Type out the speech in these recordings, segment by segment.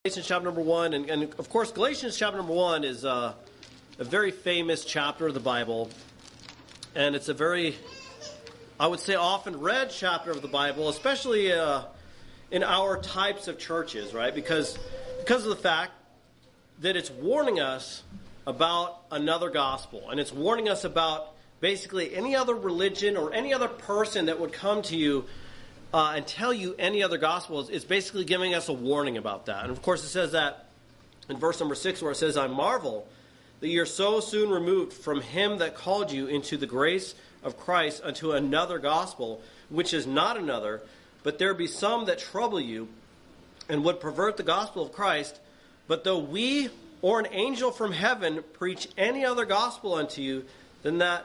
Galatians chapter number 1, and of course Galatians chapter number 1 is a very famous chapter of the Bible, and it's a very, I would say, often read chapter of the Bible, especially in our types of churches, right? Because of the fact that it's warning us about another gospel, and it's warning us about basically any other religion or any other person that would come to you and tell you any other gospel. Is basically giving us a warning about that. And of course it says that in verse number 6 where it says, I marvel that you're so soon removed from him that called you into the grace of Christ unto another gospel, which is not another, but there be some that trouble you and would pervert the gospel of Christ. But though we or an angel from heaven preach any other gospel unto you than that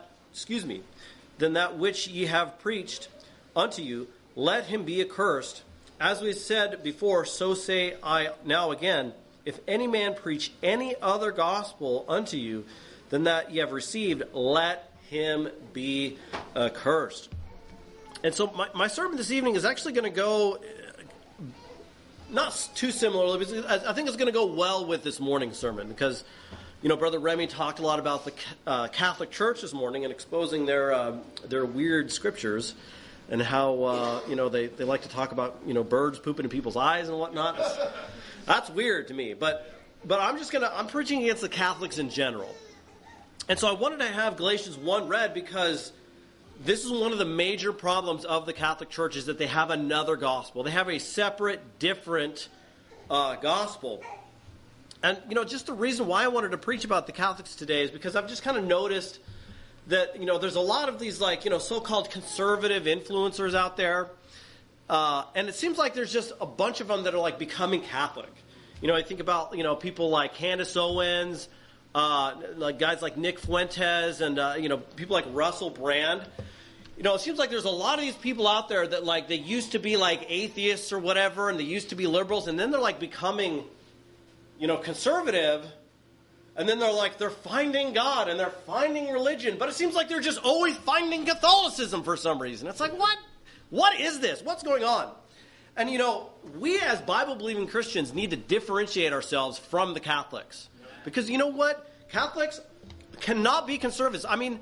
which ye have preached unto you, let him be accursed. As we said before, so say I now again, if any man preach any other gospel unto you than that ye have received, let him be accursed. And so my sermon this evening is actually going to go not too similarly, but I think it's going to go well with this morning's sermon because, you know, Brother Remy talked a lot about the Catholic Church this morning and exposing their weird scriptures. And how, they like to talk about, birds pooping in people's eyes and whatnot. That's weird to me. But I'm preaching against the Catholics in general. And so I wanted to have Galatians 1 read because this is one of the major problems of the Catholic Church is that they have another gospel. They have a separate, different gospel. And, just the reason why I wanted to preach about the Catholics today is because I've just kind of noticed that, there's a lot of these, so-called conservative influencers out there. And it seems like there's just a bunch of them that are, becoming Catholic. I think about, people like Candace Owens, guys like Nick Fuentes, and, people like Russell Brand. It seems like there's a lot of these people out there that, they used to be, atheists or whatever, and they used to be liberals, and then they're, becoming, conservative. And then they're finding God and they're finding religion. But it seems like they're just always finding Catholicism for some reason. It's like, what? What is this? What's going on? And, we as Bible-believing Christians need to differentiate ourselves from the Catholics. Because you know what? Catholics cannot be conservatives. I mean,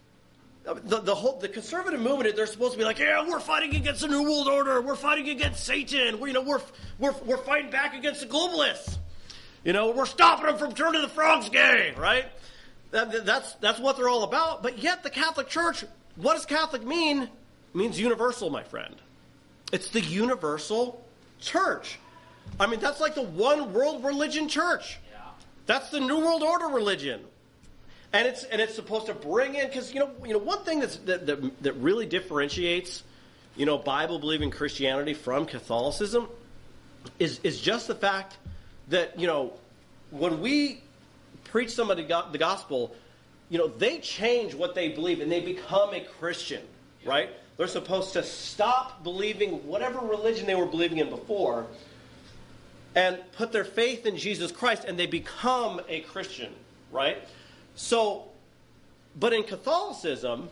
the conservative movement, they're supposed to be like, yeah, we're fighting against the New World Order. We're fighting against Satan. We're fighting back against the globalists. We're stopping them from turning the frogs gay, right? That's what they're all about. But yet the Catholic Church, what does Catholic mean? It means universal, my friend. It's the universal church. I mean, that's like the one world religion church. Yeah. That's the New World Order religion. And it's supposed to bring in, because, one thing that really differentiates, Bible-believing Christianity from Catholicism is just the fact that, when we preach somebody the gospel, they change what they believe and they become a Christian, right? They're supposed to stop believing whatever religion they were believing in before and put their faith in Jesus Christ, and they become a Christian, right? So, but in Catholicism,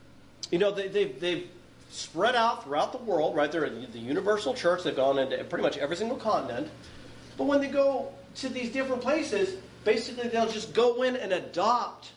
they've spread out throughout the world, right? They're the universal church. They've gone into pretty much every single continent. But when they go to these different places, basically they'll just go in and adopt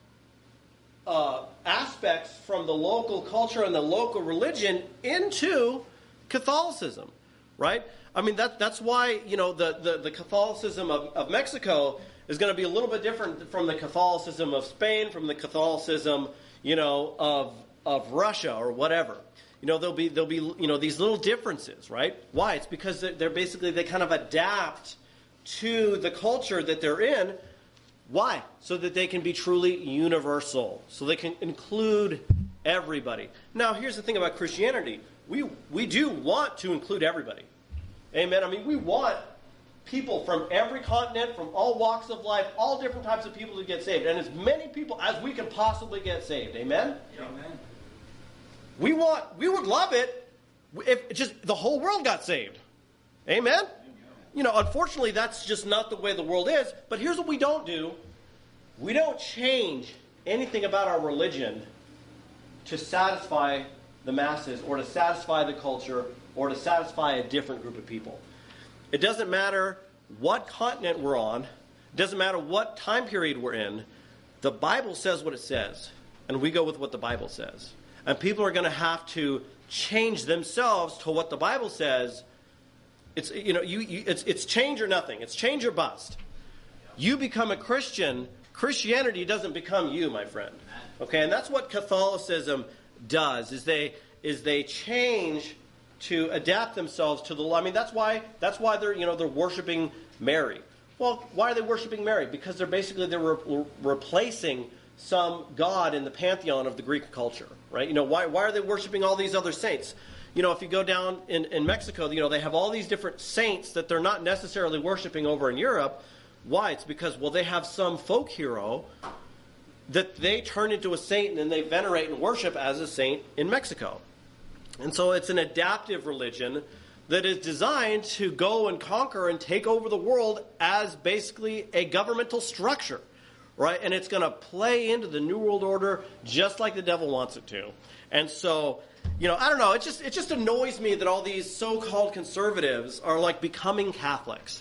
aspects from the local culture and the local religion into Catholicism, right? I mean, that's why, the Catholicism of Mexico is going to be a little bit different from the Catholicism of Spain, from the Catholicism, of Russia or whatever. There'll be these little differences, right? Why? It's because they kind of adapt to the culture that they're in. Why? So that they can be truly universal. So they can include everybody. Now, here's the thing about Christianity. We do want to include everybody. Amen? I mean, we want people from every continent, from all walks of life, all different types of people to get saved. And as many people as we can possibly get saved. Amen? Amen. We would love it if just the whole world got saved. Amen? Unfortunately, that's just not the way the world is. But here's what we don't do. We don't change anything about our religion to satisfy the masses or to satisfy the culture or to satisfy a different group of people. It doesn't matter what continent we're on, it doesn't matter what time period we're in, the Bible says what it says, and we go with what the Bible says. And people are going to have to change themselves to what the Bible says. It's it's change or nothing. It's change or bust. You become a Christian. Christianity doesn't become you, my friend. Okay, and that's what Catholicism does. Is they change to adapt themselves to the law. I mean, that's why they're worshiping Mary. Well, why are they worshiping Mary? Because they're replacing some god in the pantheon of the Greek culture, right? Why are they worshiping all these other saints? If you go down in Mexico, they have all these different saints that they're not necessarily worshiping over in Europe. Why? It's because, they have some folk hero that they turn into a saint and then they venerate and worship as a saint in Mexico. And so it's an adaptive religion that is designed to go and conquer and take over the world as basically a governmental structure, right? And it's going to play into the New World Order just like the devil wants it to. And so, I don't know. It just annoys me that all these so-called conservatives are like becoming Catholics.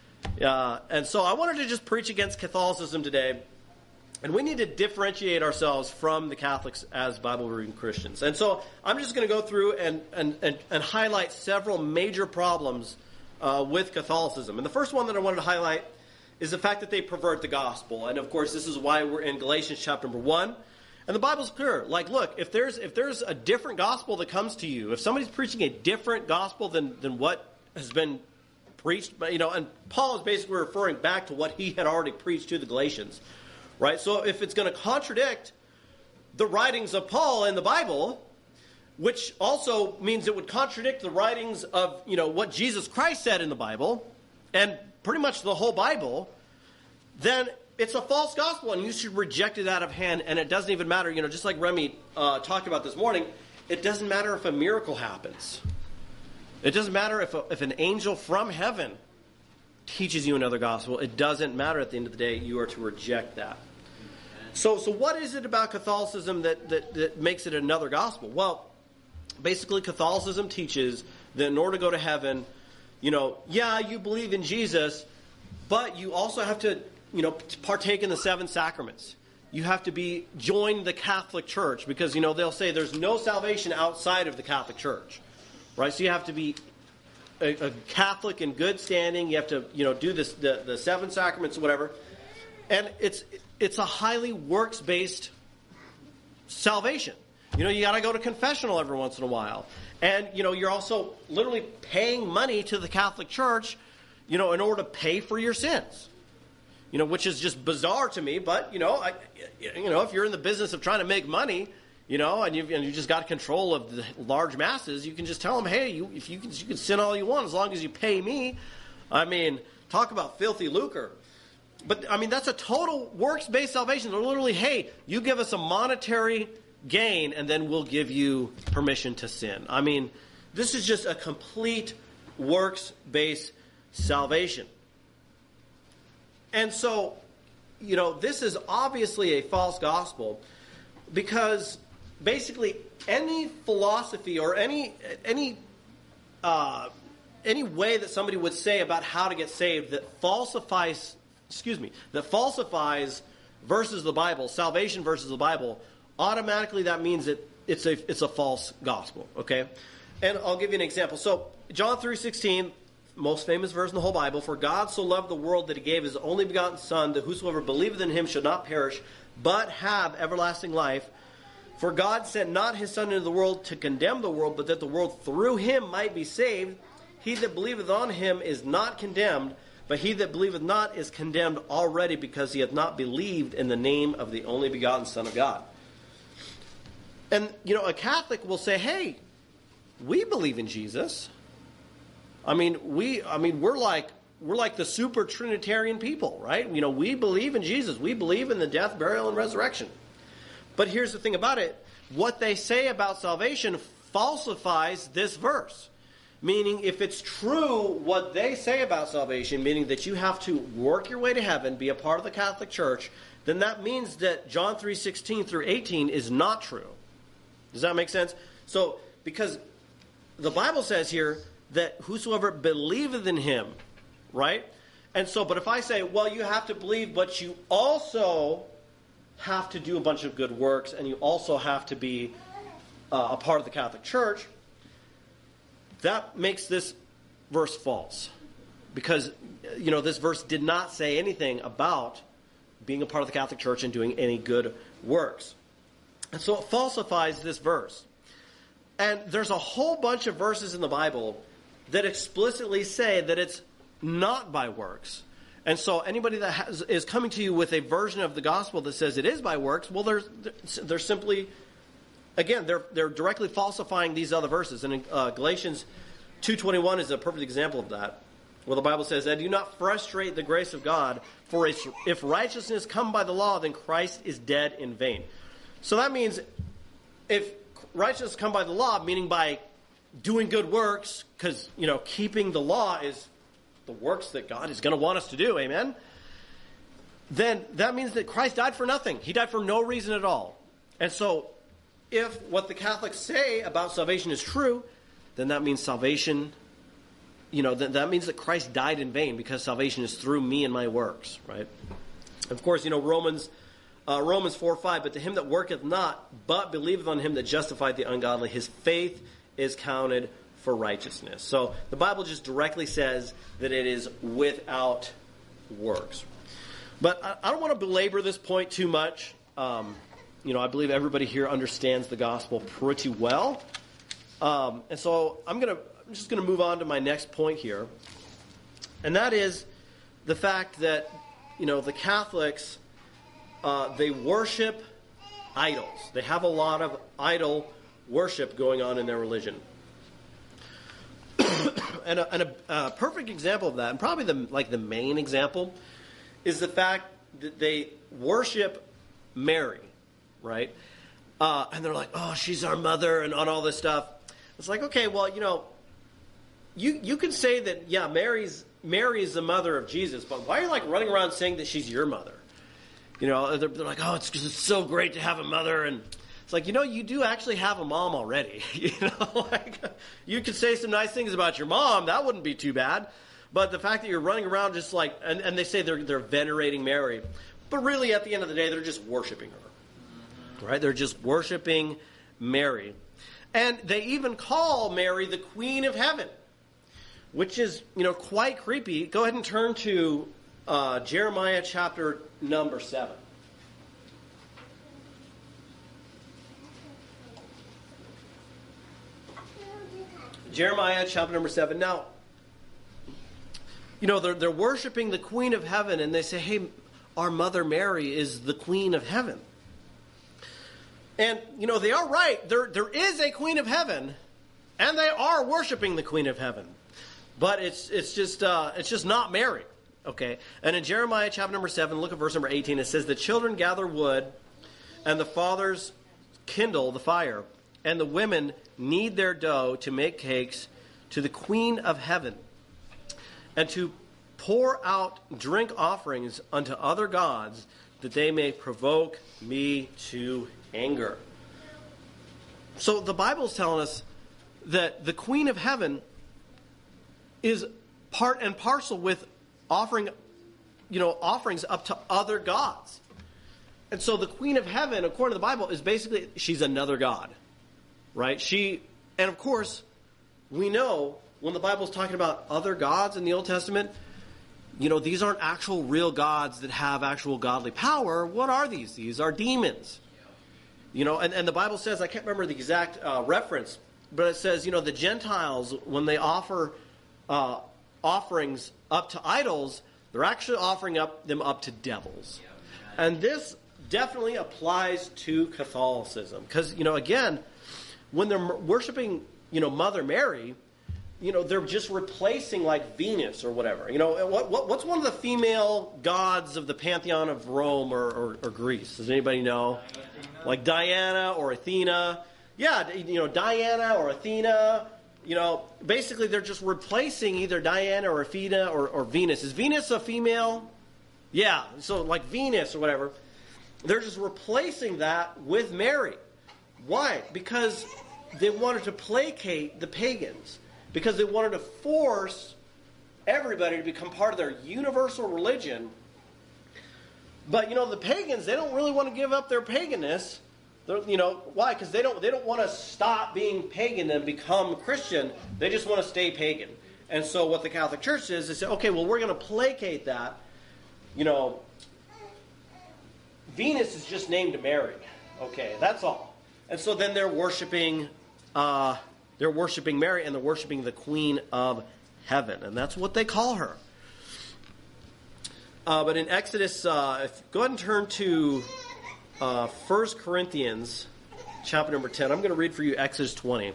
And so I wanted to just preach against Catholicism today. And we need to differentiate ourselves from the Catholics as Bible-reading Christians. And so I'm just going to go through and highlight several major problems with Catholicism. And the first one that I wanted to highlight is the fact that they pervert the gospel. And of course, this is why we're in Galatians chapter number 1. And the Bible's clear. Like, look, if there's a different gospel that comes to you, if somebody's preaching a different gospel than what has been preached, and Paul is basically referring back to what he had already preached to the Galatians. Right? So if it's going to contradict the writings of Paul in the Bible, which also means it would contradict the writings of, what Jesus Christ said in the Bible, and pretty much the whole Bible, then it's a false gospel, and you should reject it out of hand, and it doesn't even matter, just like Remy talked about this morning, it doesn't matter if a miracle happens. It doesn't matter if an angel from heaven teaches you another gospel. It doesn't matter. At the end of the day, you are to reject that. So what is it about Catholicism that makes it another gospel? Well, basically Catholicism teaches that in order to go to heaven, you believe in Jesus, but you also have to, partake in the 7 sacraments. You have to join the Catholic Church because, they'll say there's no salvation outside of the Catholic Church, right? So you have to be a Catholic in good standing. You have to, do the 7 sacraments or whatever. And it's a highly works-based salvation. You got to go to confessional every once in a while. And, you're also literally paying money to the Catholic Church, in order to pay for your sins. Which is just bizarre to me. But, if you're in the business of trying to make money, and you just got control of the large masses, you can just tell them, hey, you can sin all you want as long as you pay me. I mean, talk about filthy lucre. But, that's a total works-based salvation. They're literally, hey, you give us a monetary gain, and then we'll give you permission to sin. I mean, this is just a complete works-based salvation. And so, this is obviously a false gospel because basically any philosophy or any way that somebody would say about how to get saved that falsifies versus the Bible, salvation versus the Bible, automatically that means that it's a false gospel, okay? And I'll give you an example. So, John 3:16, most famous verse in the whole Bible, for God so loved the world that he gave his only begotten Son, that whosoever believeth in him should not perish, but have everlasting life. For God sent not his Son into the world to condemn the world, but that the world through him might be saved. He that believeth on him is not condemned, but he that believeth not is condemned already, because he hath not believed in the name of the only begotten Son of God. And, a Catholic will say, hey, we believe in Jesus. We're like the super Trinitarian people, right? We believe in Jesus. We believe in the death, burial, and resurrection. But here's the thing about it. What they say about salvation falsifies this verse. Meaning, if it's true what they say about salvation, meaning that you have to work your way to heaven, be a part of the Catholic Church, then that means that John 3:16 through 18 is not true. Does that make sense? So, because the Bible says here that whosoever believeth in him, right? And so, but if I say, well, you have to believe, but you also have to do a bunch of good works, and you also have to be a part of the Catholic Church, that makes this verse false. Because, this verse did not say anything about being a part of the Catholic Church and doing any good works. And so it falsifies this verse. And there's a whole bunch of verses in the Bible that explicitly say that it's not by works. And so anybody that is coming to you with a version of the gospel that says it is by works, well, they're simply, again, they're directly falsifying these other verses. And in Galatians 2:21 is a perfect example of that, where the Bible says, "And do not frustrate the grace of God, for if righteousness come by the law, then Christ is dead in vain." So that means if righteousness come by the law, meaning by doing good works, because, keeping the law is the works that God is going to want us to do, amen? Then that means that Christ died for nothing. He died for no reason at all. And so if what the Catholics say about salvation is true, then that means salvation, that means that Christ died in vain, because salvation is through me and my works, right? Of course, Romans 4:5, "But to him that worketh not, but believeth on him that justified the ungodly, his faith is counted for righteousness." So the Bible just directly says that it is without works. But I don't want to belabor this point too much. I believe everybody here understands the gospel pretty well. And so I'm just going to move on to my next point here. And that is the fact that, the Catholics, they worship idols. They have a lot of idol worship going on in their religion. and a perfect example of that, and probably the main example, is the fact that they worship Mary, right? And they're like, "Oh, she's our mother," and on all this stuff. It's like, okay, well, you can say that, yeah, Mary is the mother of Jesus, but why are you running around saying that she's your mother? They're like, "Oh, it's so great to have a mother," and it's like, you do actually have a mom already. You could say some nice things about your mom, that wouldn't be too bad. But the fact that you're running around just and they say they're venerating Mary, but really at the end of the day, they're just worshiping her, right? They're just worshiping Mary. And they even call Mary the Queen of Heaven, which is, quite creepy. Go ahead and turn to Jeremiah chapter number 7. Jeremiah chapter number 7. Now, they're worshiping the Queen of Heaven, and they say, "Hey, our mother Mary is the Queen of Heaven." And, they are right. There is a Queen of Heaven, and they are worshiping the Queen of Heaven. But it's just not Mary. Okay? And in Jeremiah chapter number 7, look at verse number 18. It says, "The children gather wood, and the fathers kindle the fire, and the women knead their dough to make cakes to the Queen of Heaven, and to pour out drink offerings unto other gods, that they may provoke me to anger." So the Bible is telling us that the Queen of Heaven is part and parcel with offering, offerings up to other gods. And so the Queen of Heaven, according to the Bible, is basically, she's another god, right? And of course, we know when the Bible is talking about other gods in the Old Testament, these aren't actual real gods that have actual godly power. What are these? These are demons. And the Bible says, I can't remember the exact reference, but it says, the Gentiles, when they offer offerings up to idols, they're actually offering them up to devils. And this definitely applies to Catholicism. Because, again, when they're worshiping, Mother Mary, they're just replacing Venus or whatever. What's one of the female gods of the pantheon of Rome or Greece? Does anybody know? Like Diana or Athena. Yeah, Diana or Athena. Basically they're just replacing either Diana or Athena or Venus. Is Venus a female? Yeah, so like Venus or whatever. They're just replacing that with Mary. Why? Because they wanted to placate the pagans. Because they wanted to force everybody to become part of their universal religion. But, the pagans, they don't really want to give up their paganness. Why? Because they don't want to stop being pagan and become Christian. They just want to stay pagan. And so what the Catholic Church is, they say, okay, well, we're going to placate that. Venus is just named Mary. Okay, that's all. And so then they're worshiping Mary, and they're worshiping the Queen of Heaven. And that's what they call her. But in Exodus, go ahead and turn to 1 Corinthians chapter number 10. I'm going to read for you Exodus 20.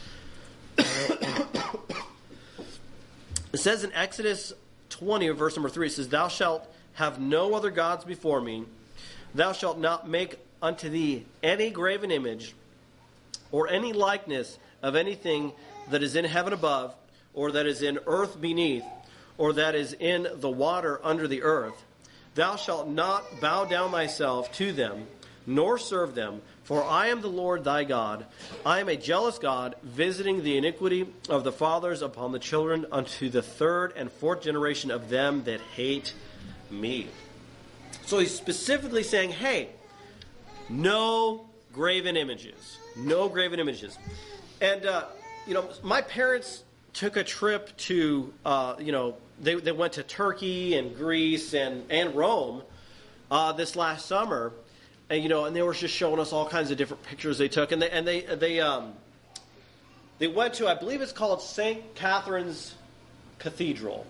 It says in Exodus 20, verse number 3, it says, "Thou shalt have no other gods before me. Thou shalt not make unto thee any graven image or any likeness of anything that is in heaven above, or that is in earth beneath, or that is in the water under the earth. Thou shalt not bow down thyself to them, nor serve them, for I am the Lord thy God. I am a jealous God, visiting the iniquity of the fathers upon the children unto the third and fourth generation of them that hate me." So he's specifically saying, hey, no graven images. No graven images. And, my parents took a trip to, they went to Turkey and Greece and Rome this last summer. And they were just showing us all kinds of different pictures they took. And they went to, I believe it's called St. Catherine's Cathedral.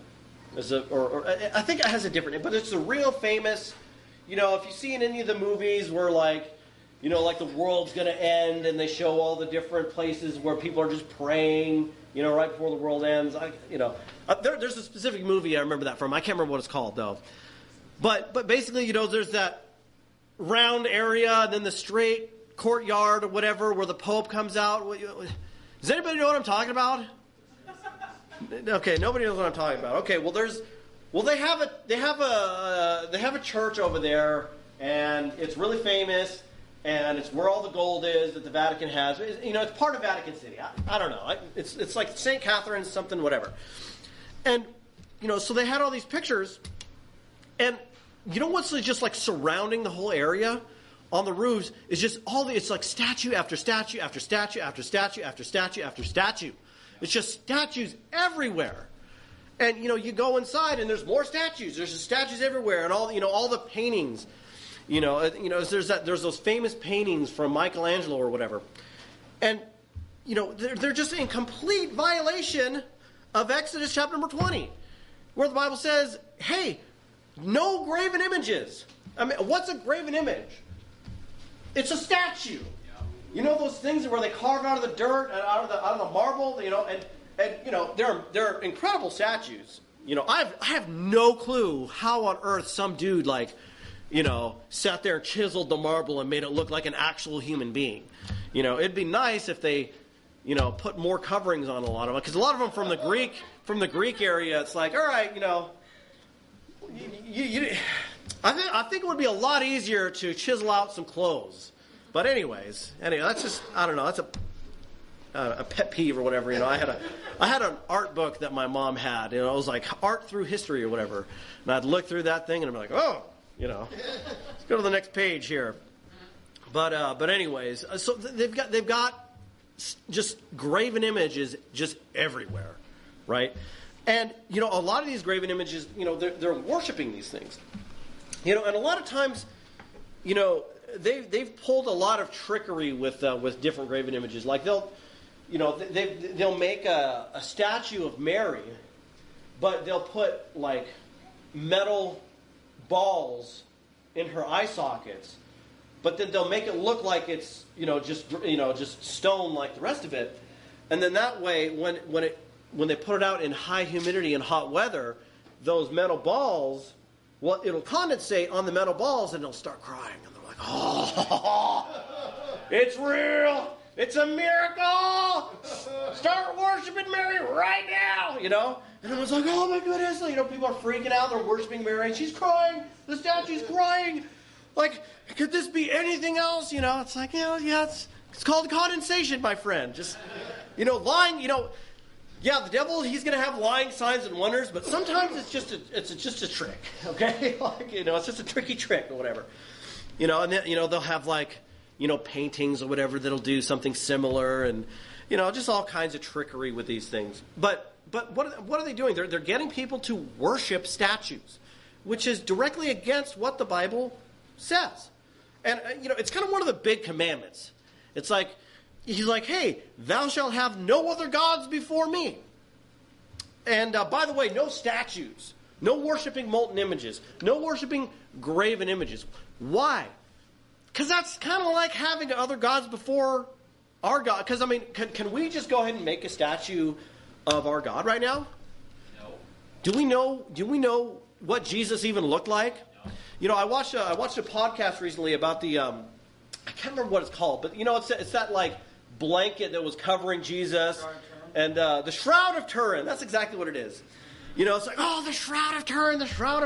I think it has a different name, but it's a real famous, if you see in any of the movies where like the world's going to end and they show all the different places where people are just praying, right before the world ends. There's a specific movie I remember that from. I can't remember what it's called, though. But basically, there's that round area and then the straight courtyard or whatever where the Pope comes out. Does anybody know what I'm talking about? Okay, nobody knows what I'm talking about. Okay, they have a church over there, and it's really famous, and it's where all the gold is that the Vatican has. It's part of Vatican City. I don't know. It's like St. Catherine's something, whatever. And so they had all these pictures, and what's just like surrounding the whole area on the roofs is just it's like statue after statue after statue after statue after statue after statue. It's just statues everywhere. And, you go inside and there's more statues. There's just statues everywhere. And all the paintings, there's those famous paintings from Michelangelo or whatever. And, they're just in complete violation of Exodus chapter number 20, where the Bible says, hey, no graven images. I mean, what's a graven image? It's a statue. Those things where they carve out of the dirt and out of the marble, and they're incredible statues. I have no clue how on earth some dude sat there and chiseled the marble and made it look like an actual human being. It'd be nice if they, put more coverings on a lot of them, because a lot of them from the Greek area, it's like, all right, I think it would be a lot easier to chisel out some clothes. But anyway, that's just, I don't know, that's a pet peeve or whatever. I had an art book that my mom had. It was like Art Through History or whatever. And I'd look through that thing and I'd be like, oh, let's go to the next page here. But anyways, so they've got just graven images just everywhere, right? And a lot of these graven images, they're worshiping these things, and a lot of times, they've pulled a lot of trickery with different graven images. Like they'll make a statue of Mary, but they'll put like metal balls in her eye sockets, but then they'll make it look like it's just stone like the rest of it, and then that way when they put it out in high humidity and hot weather, those metal balls, it'll condensate on the metal balls and they'll start crying. And they're like, oh, it's real. It's a miracle. Start worshiping Mary right now, And everyone's like, oh my goodness. People are freaking out. They're worshiping Mary. She's crying. The statue's crying. Like, could this be anything else? It's like, yeah, it's called condensation, my friend. Just, lying, yeah, the devil, he's going to have lying signs and wonders, but sometimes it's just a trick, okay? Like, it's just a tricky trick or whatever. And then, they'll have like, paintings or whatever that'll do something similar, and, just all kinds of trickery with these things. But what are they doing? They're getting people to worship statues, which is directly against what the Bible says. And, it's kind of one of the big commandments. It's like, he's like, hey, thou shalt have no other gods before me. And by the way, no statues, no worshiping molten images, no worshiping graven images. Why? Because that's kind of like having other gods before our God. Because, can we just go ahead and make a statue of our God right now? No. Do we know what Jesus even looked like? No. I watched a podcast recently about the, I can't remember what it's called, but, it's that like blanket that was covering Jesus. And the Shroud of Turin, that's exactly what it is. It's like, oh, the Shroud of Turin,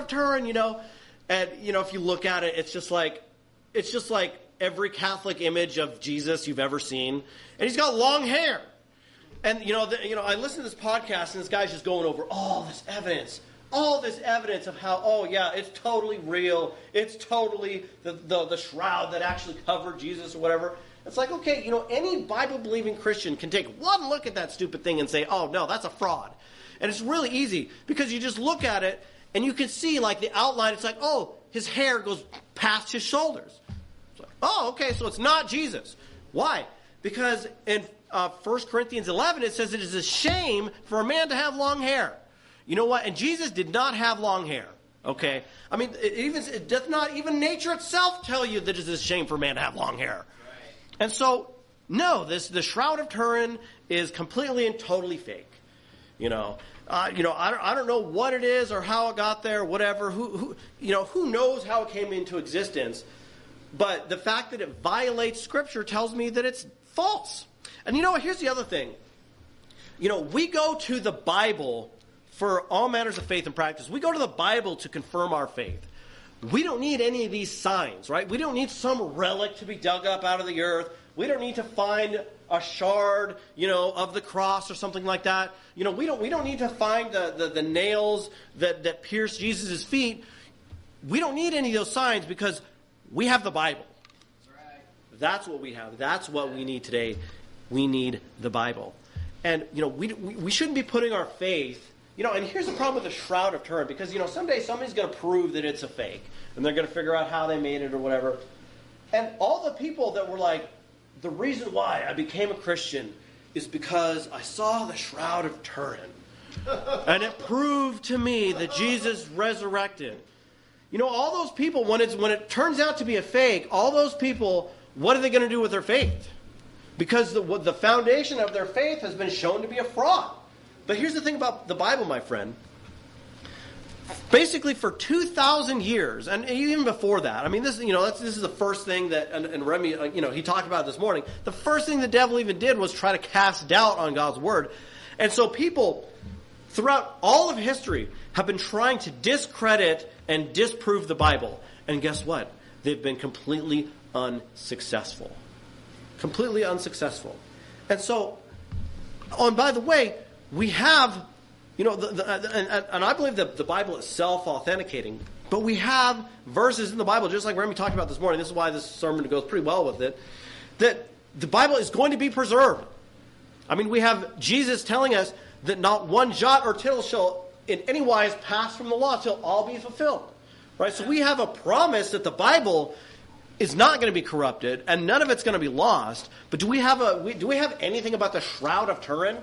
And, if you look at it, it's just like every Catholic image of Jesus you've ever seen. And he's got long hair. And, I listened to this podcast, and this guy's just going over all this evidence of how, oh, yeah, it's totally real. It's totally the shroud that actually covered Jesus or whatever. It's like, okay, any Bible-believing Christian can take one look at that stupid thing and say, oh, no, that's a fraud. And it's really easy because you just look at it and you can see, like, the outline. It's like, oh, his hair goes past his shoulders. It's like, oh, okay, so it's not Jesus. Why? Because in 1 Corinthians 11, it says it is a shame for a man to have long hair. You know what? And Jesus did not have long hair. Okay? It does not even nature itself tell you that it is a shame for a man to have long hair. And so, no, the Shroud of Turin is completely and totally fake. I don't know what it is or how it got there, whatever. Who knows how it came into existence? But the fact that it violates Scripture tells me that it's false. And here's the other thing. We go to the Bible for all matters of faith and practice. We go to the Bible to confirm our faith. We don't need any of these signs, right? We don't need some relic to be dug up out of the earth. We don't need to find a shard, of the cross or something like that. We don't need to find the nails that pierced Jesus' feet. We don't need any of those signs because we have the Bible. That's right. That's what we have. That's what we need today. We need the Bible. And, we shouldn't be putting our faith. And here's the problem with the Shroud of Turin, because, someday somebody's going to prove that it's a fake, and they're going to figure out how they made it or whatever. And all the people that were like, the reason why I became a Christian is because I saw the Shroud of Turin, and it proved to me that Jesus resurrected. All those people, when it turns out to be a fake, all those people, what are they going to do with their faith? Because the foundation of their faith has been shown to be a fraud. But here's the thing about the Bible, my friend. Basically, for 2,000 years, and even before that, this is the first thing that, and Remy, he talked about this morning. The first thing the devil even did was try to cast doubt on God's word. And so people, throughout all of history, have been trying to discredit and disprove the Bible. And guess what? They've been completely unsuccessful. Completely unsuccessful. And so, and by the way, we have, and I believe that the Bible is self-authenticating, but we have verses in the Bible, just like Remy talked about this morning. This is why this sermon goes pretty well with it, that the Bible is going to be preserved. We have Jesus telling us that not one jot or tittle shall in any wise pass from the law till all be fulfilled. Right? So we have a promise that the Bible is not going to be corrupted, and none of it's going to be lost. But do we have anything about the Shroud of Turin?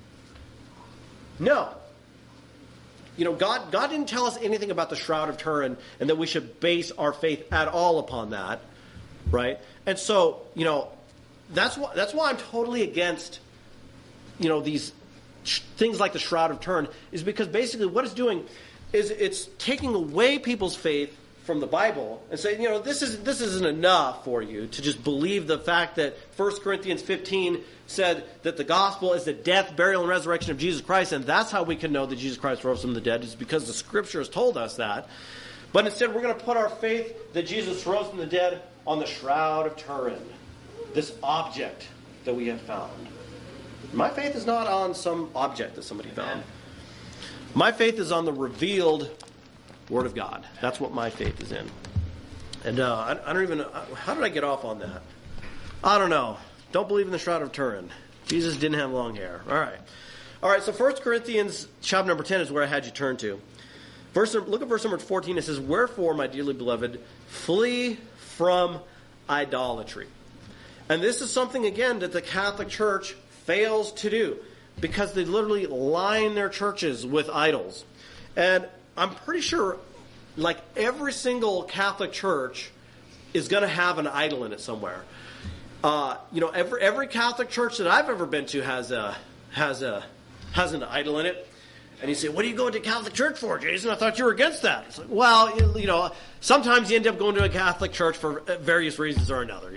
No. God didn't tell us anything about the Shroud of Turin and that we should base our faith at all upon that, right? And so, that's why I'm totally against, these things like the Shroud of Turin, is because basically what it's doing is it's taking away people's faith from the Bible and saying, this isn't enough for you to just believe the fact that 1 Corinthians 15 said that the gospel is the death, burial, and resurrection of Jesus Christ, and that's how we can know that Jesus Christ rose from the dead, is because the Scripture has told us that. But instead, we're going to put our faith that Jesus rose from the dead on the Shroud of Turin, this object that we have found. My faith is not on some object that somebody found. My faith is on the revealed Word of God. That's what my faith is in. And I don't even know. How did I get off on that? I don't know. Don't believe in the Shroud of Turin. Jesus didn't have long hair. All right, so 1 Corinthians chapter number 10 is where I had you turn to. Look at verse number 14. It says, "Wherefore, my dearly beloved, flee from idolatry." And this is something, again, that the Catholic Church fails to do, because they literally line their churches with idols. And I'm pretty sure, like, every single Catholic church is going to have an idol in it somewhere. Every Catholic church that I've ever been to has an idol in it. And you say, "What are you going to Catholic church for, Jason? I thought you were against that." It's like, well, sometimes you end up going to a Catholic church for various reasons or another.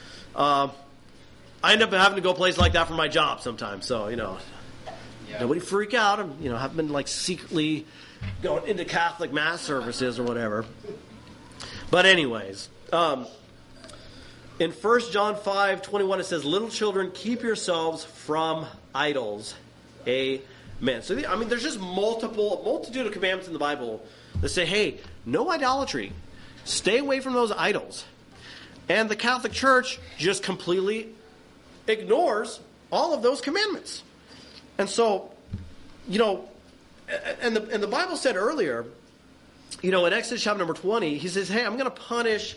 I end up having to go places like that for my job sometimes. So, nobody freak out. I've been like secretly going into Catholic mass services or whatever. But anyways, in 1 John 5:21 it says, "Little children, keep yourselves from idols." Amen. So, there's just multitude of commandments in the Bible that say, hey, no idolatry. Stay away from those idols. And the Catholic Church just completely ignores all of those commandments. And so, and the Bible said earlier, in Exodus chapter number 20, he says, hey, I'm going to punish,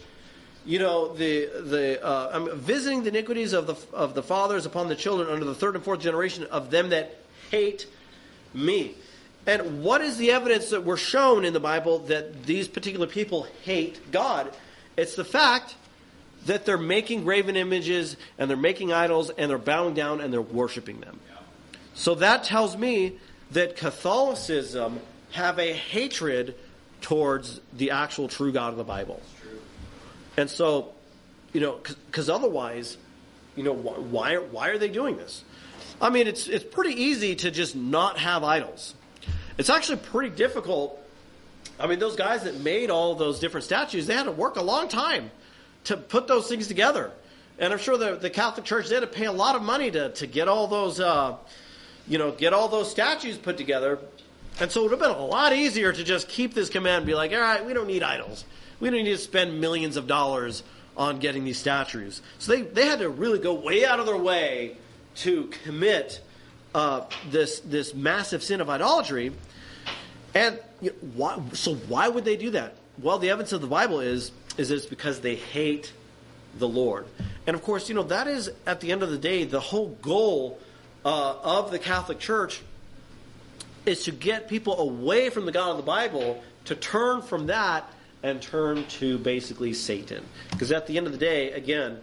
I'm visiting the iniquities of the fathers upon the children under the third and fourth generation of them that hate me. And what is the evidence that we're shown in the Bible that these particular people hate God? It's the fact that they're making graven images and they're making idols and they're bowing down and they're worshiping them. Yeah. So that tells me that Catholicism have a hatred towards the actual true God of the Bible. That's true. And so, because otherwise, why are they doing this? It's pretty easy to just not have idols. It's actually pretty difficult. Those guys that made all those different statues, they had to work a long time to put those things together. And I'm sure the Catholic Church, they had to pay a lot of money to get all those, get all those statues put together. And so it would have been a lot easier to just keep this command and be like, all right, we don't need idols. We don't need to spend millions of dollars on getting these statues. So they had to really go way out of their way to commit this massive sin of idolatry. And why would they do that? Well, the evidence of the Bible is it's because they hate the Lord. And of course, that is, at the end of the day, the whole goal of the Catholic Church is to get people away from the God of the Bible, to turn from that and turn to basically Satan. Because at the end of the day, again,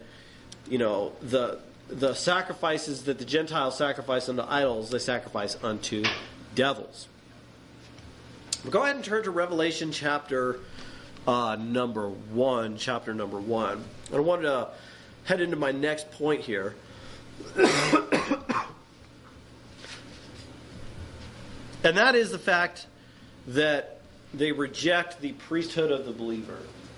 the sacrifices that the Gentiles sacrifice unto idols, they sacrifice unto devils. Go ahead and turn to Revelation chapter number 1. And I wanted to head into my next point here. And that is the fact that they reject the priesthood of the believer.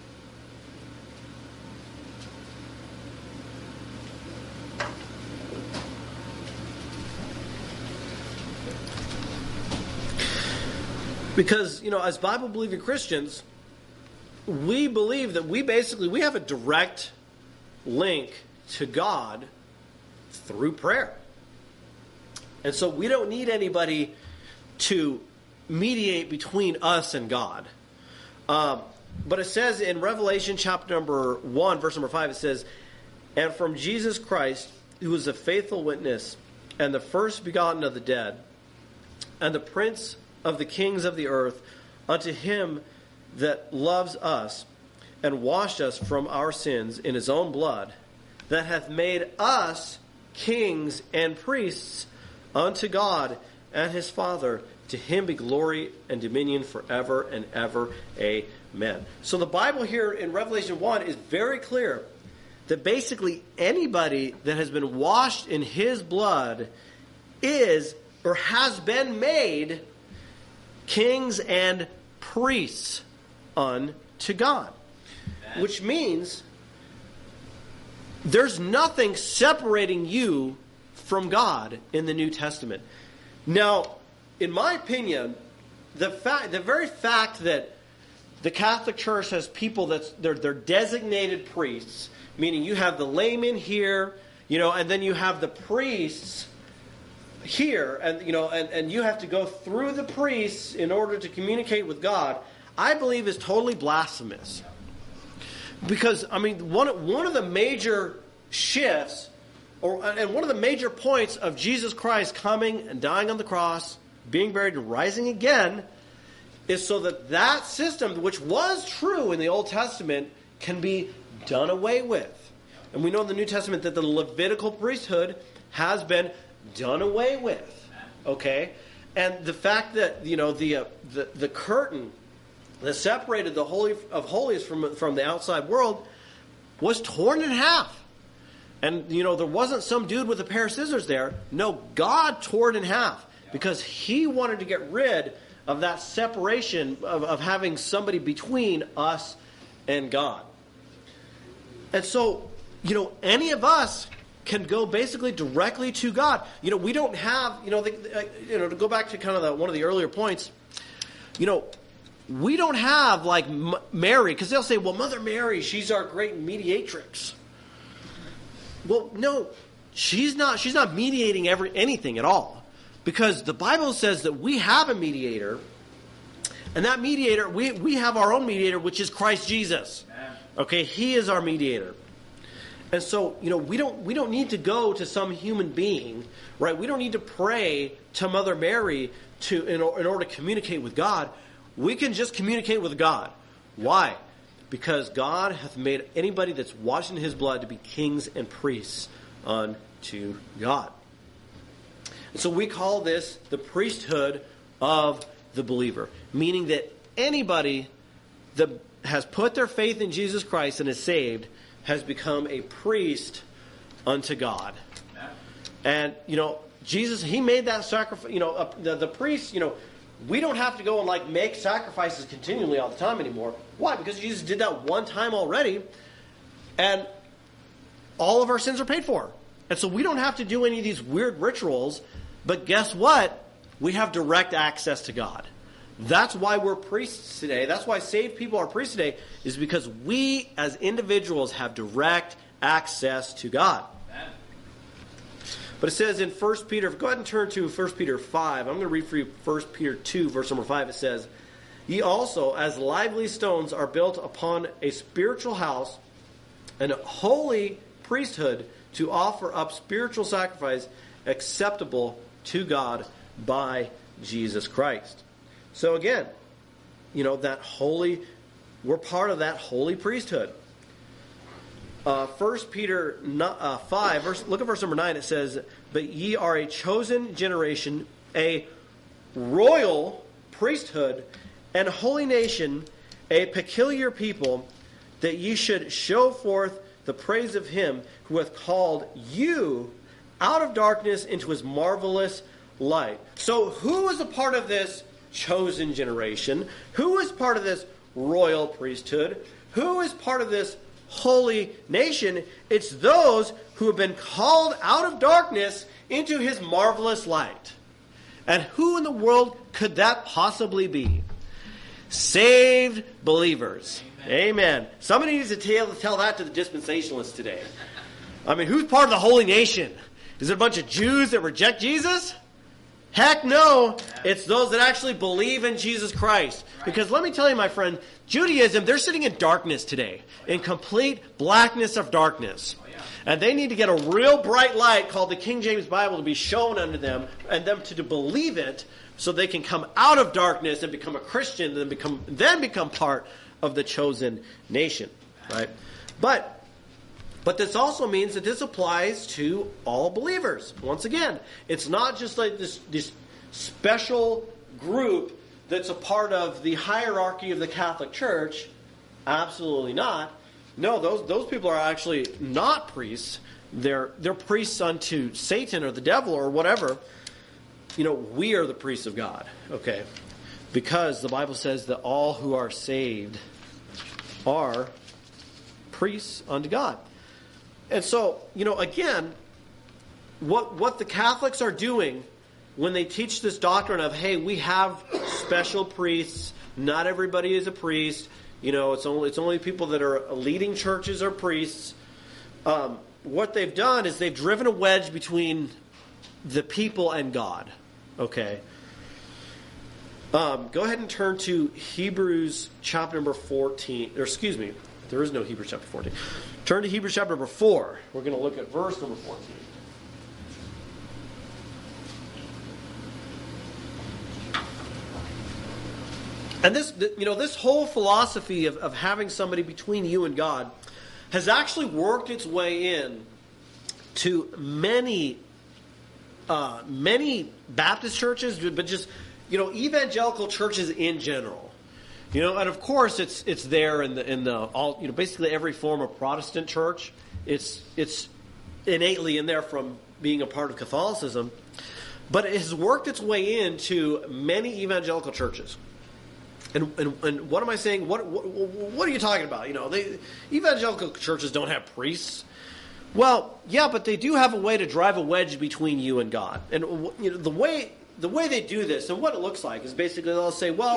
Because, as Bible-believing Christians, we believe that we have a direct link to God through prayer. And so we don't need anybody to mediate between us and God. But it says in Revelation chapter number 1, verse number 5, it says, "And from Jesus Christ, who is a faithful witness, and the first begotten of the dead, and the prince of the kings of the earth, unto him that loves us, and washed us from our sins in his own blood, that hath made us kings and priests unto God and his Father. To him be glory and dominion forever and ever. Amen." So the Bible here in Revelation 1 is very clear that basically anybody that has been washed in his blood is or has been made kings and priests unto God. Which means there's nothing separating you from God in the New Testament. Now, in my opinion, the very fact that the Catholic Church has people they're designated priests, meaning you have the laymen here, and then you have the priests here, and you have to go through the priests in order to communicate with God, I believe is totally blasphemous. Because, one of the major shifts, and one of the major points of Jesus Christ coming and dying on the cross, being buried and rising again, is so that system, which was true in the Old Testament, can be done away with. And we know in the New Testament that the Levitical priesthood has been done away with. Okay? And the fact that, the curtain that separated the Holy of Holies from the outside world was torn in half. And, there wasn't some dude with a pair of scissors there. No, God tore it in half because he wanted to get rid of that separation of having somebody between us and God. And so, any of us can go basically directly to God. We don't have, to go back to kind of one of the earlier points, we don't have like Mary, because they'll say, well, Mother Mary, she's our great mediatrix. Well, no, she's not mediating anything at all. Because the Bible says that we have a mediator, and that mediator, we have our own mediator, which is Christ Jesus. Okay, he is our mediator. And so, we don't need to go to some human being, right? We don't need to pray to Mother Mary in order to communicate with God. We can just communicate with God. Why? Because God hath made anybody that's washed in his blood to be kings and priests unto God. And so we call this the priesthood of the believer, meaning that anybody that has put their faith in Jesus Christ and is saved has become a priest unto God. And, Jesus, he made that sacrifice, the priests, we don't have to go and make sacrifices continually all the time anymore. Why? Because Jesus did that one time already, and all of our sins are paid for. And so we don't have to do any of these weird rituals, but guess what? We have direct access to God. That's why we're priests today. That's why saved people are priests today, is because we as individuals have direct access to God. But it says in 1 Peter, go ahead and turn to 1 Peter 5. I'm going to read for you 1 Peter 2, verse number 5. It says, ye also, as lively stones, are built upon a spiritual house, and a holy priesthood, to offer up spiritual sacrifice acceptable to God by Jesus Christ. So again, that holy, we're part of that holy priesthood. 1 Peter 5, look at verse number 9. It says, but ye are a chosen generation, a royal priesthood, and holy nation, a peculiar people, that ye should show forth the praise of him who hath called you out of darkness into his marvelous light. So who is a part of this chosen generation? Who is part of this royal priesthood? Who is part of this holy nation? It's those who have been called out of darkness into his marvelous light. And who in the world could that possibly be? Saved believers. Amen. Somebody needs to tell that to the dispensationalists today. Who's part of the holy nation? Is it a bunch of Jews that reject Jesus? Heck no. It's those that actually believe in Jesus Christ. Because let me tell you, my friend, Judaism, they're sitting in darkness today. In complete blackness of darkness. And they need to get a real bright light called the King James Bible to be shown unto them, and them to believe it, so they can come out of darkness and become a Christian, and then become part of the chosen nation. Right? But this also means that this applies to all believers. Once again, it's not just like this special group that's a part of the hierarchy of the Catholic Church. Absolutely not. No, those people are actually not priests. They're priests unto Satan or the devil or whatever. We are the priests of God. Okay, because the Bible says that all who are saved are priests unto God. And so, again, what the Catholics are doing when they teach this doctrine of, hey, we have special priests, not everybody is a priest, it's only people that are leading churches are priests. What they've done is they've driven a wedge between the people and God. Okay. Go ahead and turn to Hebrews chapter number 14. Or excuse me, there is no Hebrews chapter 14. Turn to Hebrews chapter number 4. We're going to look at verse number 14. And this whole philosophy of having somebody between you and God has actually worked its way in to many Baptist churches, but just evangelical churches in general. And of course it's there in the all basically every form of Protestant church. It's innately in there from being a part of Catholicism, but it has worked its way into many evangelical churches. And what am I saying? What are you talking about? Evangelical churches don't have priests. Well, yeah, but they do have a way to drive a wedge between you and God. And the way they do this and what it looks like is basically they'll say, well,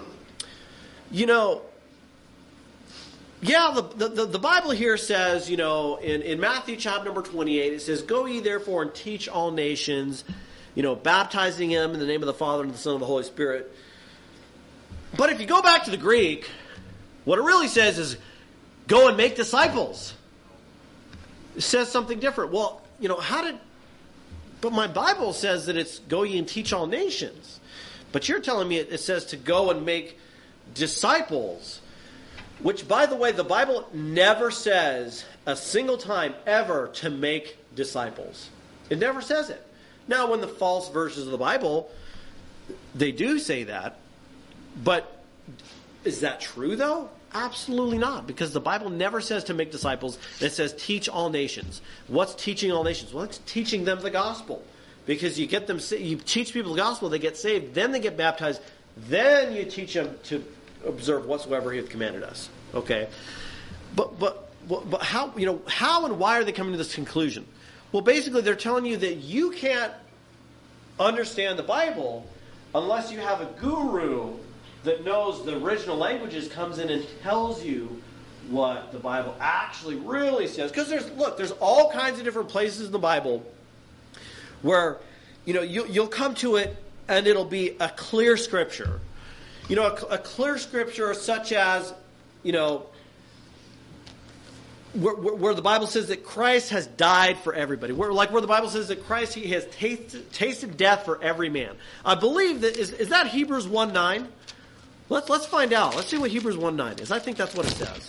the Bible here says, in Matthew chapter number 28, it says, "Go ye therefore and teach all nations, baptizing them in the name of the Father and the Son and the Holy Spirit." But if you go back to the Greek, what it really says is, "Go and make disciples." It says something different. Well, but my Bible says that it's "Go ye and teach all nations." But you're telling me it says to go and make disciples. Which, by the way, the Bible never says a single time ever to make disciples. It never says it. Now, when the false versions of the Bible, they do say that. But is that true, though? Absolutely not, because the Bible never says to make disciples. It says teach all nations. What's teaching all nations? Well, it's teaching them the gospel, because you teach people the gospel, they get saved, then they get baptized, then you teach them to observe whatsoever He hath commanded us. Okay, but how and why are they coming to this conclusion? Well, basically, they're telling you that you can't understand the Bible unless you have a guru that knows the original languages, comes in and tells you what the Bible actually really says. Because there's all kinds of different places in the Bible where you'll come to it and it'll be a clear scripture. A clear scripture such as where the Bible says that Christ has died for everybody. Where the Bible says that Christ, He has tasted death for every man. I believe that is that Hebrews 1:9. Let's find out. Let's see what Hebrews 1:9 is. I think that's what it says.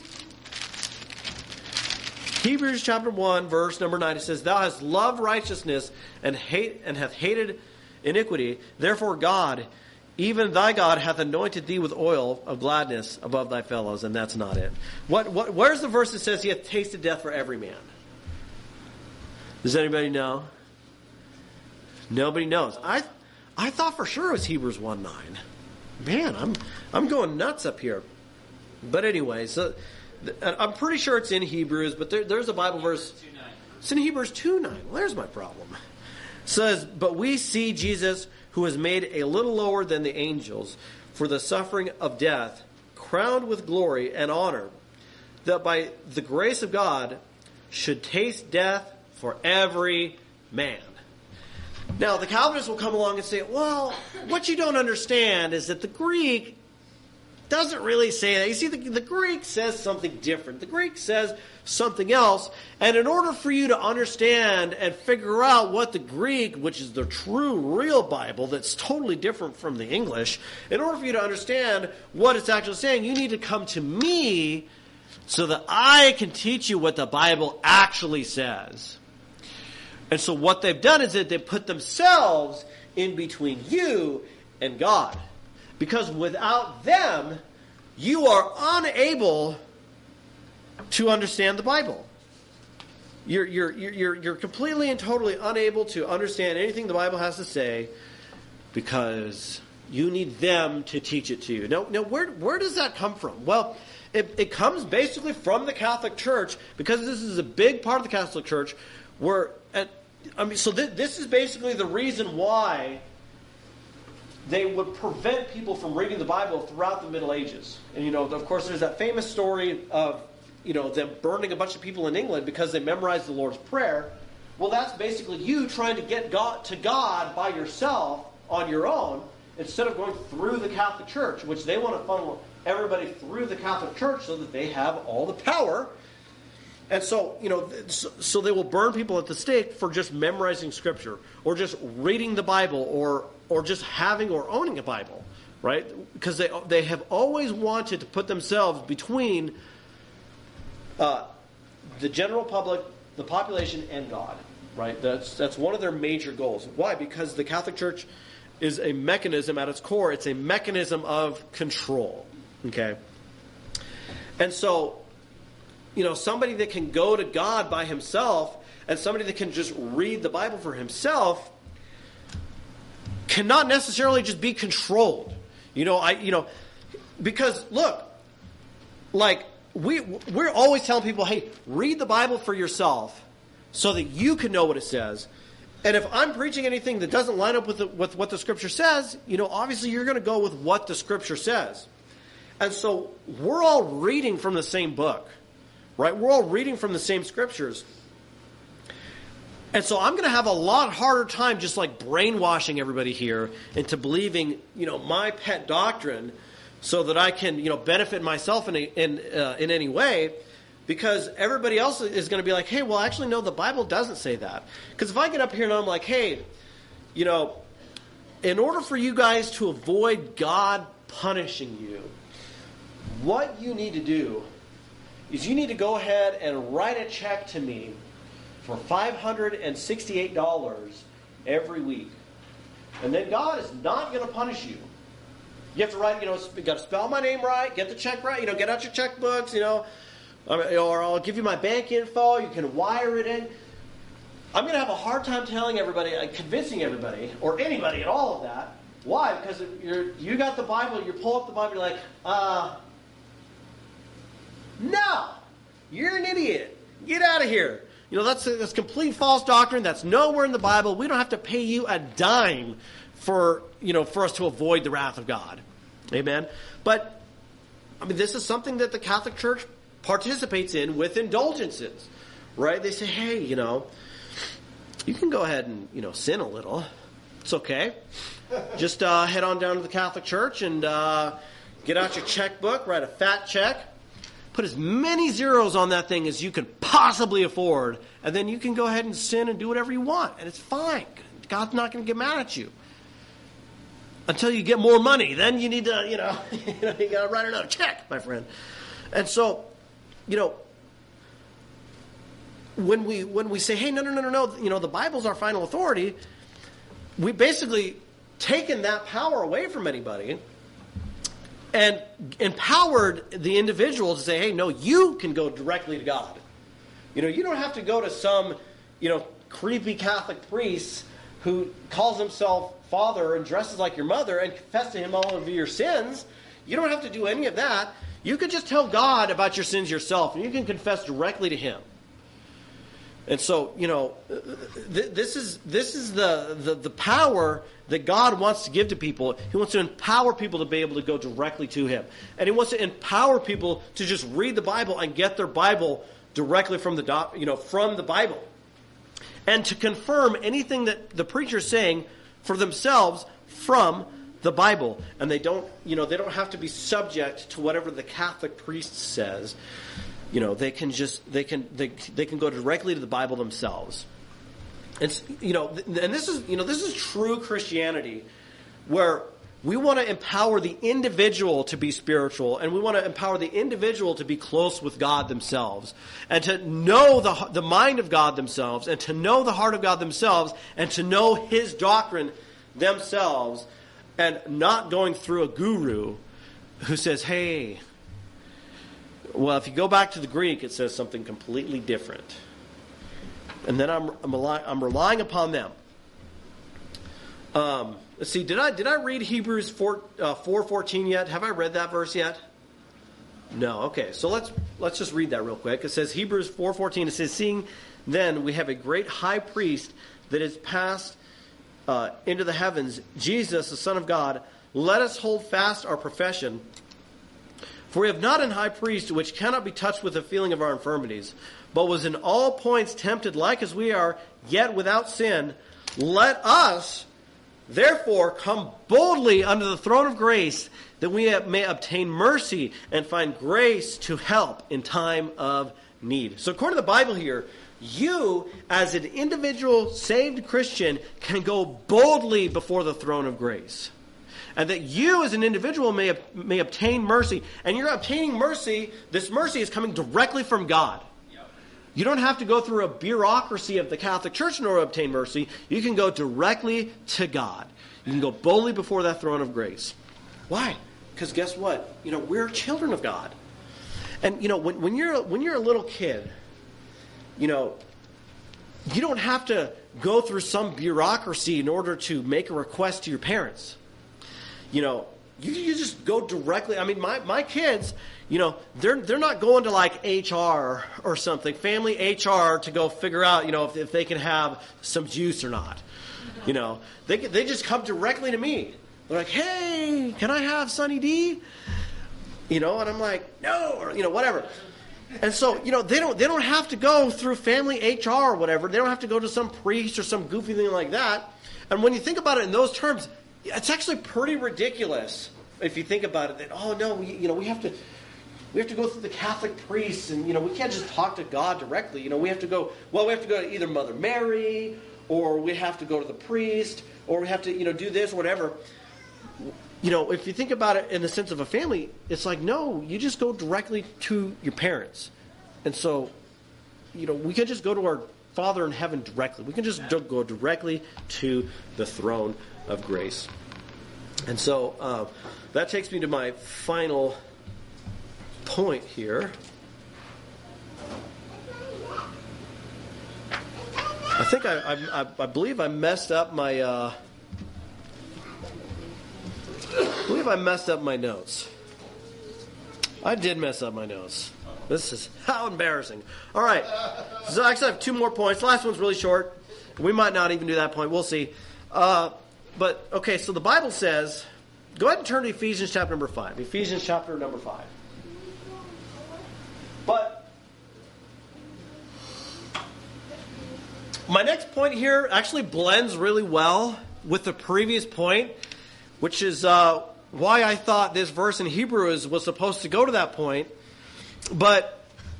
Hebrews chapter 1, verse number 9. It says, "Thou hast loved righteousness and hath hated iniquity. Therefore God, even thy God, hath anointed thee with oil of gladness above thy fellows." And that's not it. Where's the verse that says He hath tasted death for every man? Does anybody know? Nobody knows. I thought for sure it was Hebrews 1:9. Man, I'm going nuts up here. But anyway, so I'm pretty sure it's in Hebrews, but there's a Bible verse. It's in Hebrews 2:9. Well, there's my problem. It says, "But we see Jesus, who was made a little lower than the angels for the suffering of death, crowned with glory and honor, that by the grace of God should taste death for every man." Now, the Calvinists will come along and say, well, what you don't understand is that the Greek doesn't really say that. You see, the Greek says something different. The Greek says something else. And in order for you to understand and figure out what the Greek, which is the true, real Bible that's totally different from the English, in order for you to understand what it's actually saying, you need to come to me so that I can teach you what the Bible actually says. And so what they've done is that they've put themselves in between you and God. Because without them, you are unable to understand the Bible. You're completely and totally unable to understand anything the Bible has to say because you need them to teach it to you. Now where does that come from? Well, it comes basically from the Catholic Church, because this is a big part of the Catholic Church where so this is basically the reason why they would prevent people from reading the Bible throughout the Middle Ages. And, of course, there's that famous story of, them burning a bunch of people in England because they memorized the Lord's Prayer. Well, that's basically you trying to get to God by yourself on your own instead of going through the Catholic Church, which they want to funnel everybody through the Catholic Church so that they have all the power. And so, so they will burn people at the stake for just memorizing Scripture or just reading the Bible or just having or owning a Bible, right? Because they have always wanted to put themselves between the general public, the population, and God, right? That's one of their major goals. Why? Because the Catholic Church is a mechanism at its core. It's a mechanism of control, okay? And so, somebody that can go to God by himself and somebody that can just read the Bible for himself cannot necessarily just be controlled. Because look, like we're always telling people, hey, read the Bible for yourself so that you can know what it says. And if I'm preaching anything that doesn't line up with what the Scripture says, obviously you're going to go with what the Scripture says. And so we're all reading from the same book, right? We're all reading from the same Scriptures. And so I'm going to have a lot harder time just like brainwashing everybody here into believing, my pet doctrine so that I can, benefit myself in any way, because everybody else is going to be like, hey, well, actually, no, the Bible doesn't say that. Because if I get up here and I'm like, hey, in order for you guys to avoid God punishing you, what you need to do is you need to go ahead and write a check to me for $568 every week. And then God is not going to punish you. You have to write, you got to spell my name right, get the check right, get out your checkbooks, or I'll give you my bank info, you can wire it in. I'm going to have a hard time telling everybody, convincing everybody, or anybody at all of that. Why? Because you got the Bible, you pull up the Bible, you're like, no, you're an idiot. Get out of here. That's complete false doctrine. That's nowhere in the Bible. We don't have to pay you a dime for us to avoid the wrath of God. Amen? But, this is something that the Catholic Church participates in with indulgences, right? They say, hey, you can go ahead and, sin a little. It's okay. Just head on down to the Catholic Church and get out your checkbook, write a fat check, put as many zeros on that thing as you can possibly afford, and then you can go ahead and sin and do whatever you want, and it's fine. God's not going to get mad at you. Until you get more money, then you need to, you got to write another check, my friend. And so, when we say, hey, no, the Bible's our final authority, we basically taken that power away from anybody and empowered the individual to say, hey, no, you can go directly to God. You don't have to go to some, creepy Catholic priest who calls himself father and dresses like your mother and confess to him all of your sins. You don't have to do any of that. You can just tell God about your sins yourself, and you can confess directly to him. And so, this is the power that God wants to give to people. He wants to empower people to be able to go directly to him. And he wants to empower people to just read the Bible and get their Bible directly from the Bible. And to confirm anything that the preacher is saying for themselves from the Bible. And they don't have to be subject to whatever the Catholic priest says. They can go directly to the Bible themselves. And this is true Christianity, where we want to empower the individual to be spiritual, and we want to empower the individual to be close with God themselves, and to know the mind of God themselves, and to know the heart of God themselves, and to know his doctrine themselves, and not going through a guru who says, hey, well, if you go back to the Greek, it says something completely different. And then I'm relying upon them. Let's see, did I read Hebrews 4:14 yet? Have I read that verse yet? No. Okay. So let's just read that real quick. It says Hebrews 4:14. It says, "Seeing then we have a great high priest that is passed into the heavens, Jesus, the Son of God. Let us hold fast our profession. For we have not an high priest which cannot be touched with the feeling of our infirmities, but was in all points tempted like as we are, yet without sin. Let us therefore come boldly under the throne of grace, that we may obtain mercy and find grace to help in time of need." So according to the Bible here, you as an individual saved Christian can go boldly before the throne of grace. And that you as an individual may obtain mercy. And you're obtaining mercy, this mercy is coming directly from God. You don't have to go through a bureaucracy of the Catholic Church in order to obtain mercy. You can go directly to God. You can go boldly before that throne of grace. Why? Because guess what? We're children of God. And when you're a little kid, you don't have to go through some bureaucracy in order to make a request to your parents. You just go directly. I mean, my kids, they're not going to like HR or something, family HR, to go figure out, if they can have some juice or not. They just come directly to me. They're like, "Hey, can I have Sunny D?" And I'm like, "No," or whatever. And so, they don't have to go through family HR or whatever. They don't have to go to some priest or some goofy thing like that. And when you think about it in those terms, it's actually pretty ridiculous if you think about it. That we have to go through the Catholic priests, and we can't just talk to God directly. We have to go to either Mother Mary, or we have to go to the priest, or we have to do this or whatever. If you think about it in the sense of a family, it's like, no, you just go directly to your parents. And so, we can just go to our Father in heaven directly. We can just go directly to the throne of grace. And so that takes me to my final point here. I think I believe I messed up my notes. I did mess up my notes. This is how embarrassing. All right. So I actually have 2 more points. The last one's really short. We might not even do that point. We'll see. But, okay, so the Bible says, go ahead and turn to Ephesians chapter number 5. Ephesians chapter number 5. But my next point here actually blends really well with the previous point, which is why I thought this verse in Hebrews was supposed to go to that point. But